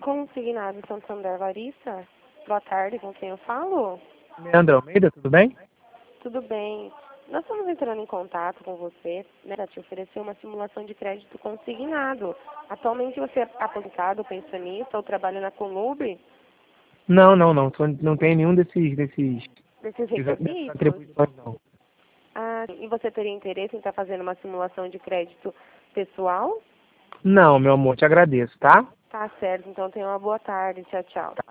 Consignado Santander Larissa. Boa tarde, com quem eu falo? Leandro Almeida, tudo bem? Tudo bem. Nós estamos entrando em contato com você, né, para te oferecer uma simulação de crédito consignado. Atualmente você é aposentado, pensionista ou trabalha na Colube? Não tem nenhum desses Desses dessas requisitos? atribuições, não. Ah, e você teria interesse em estar fazendo uma simulação de crédito pessoal? Não, meu amor, te agradeço, tá? Tá certo, então tenha uma boa tarde. Tchau, tchau.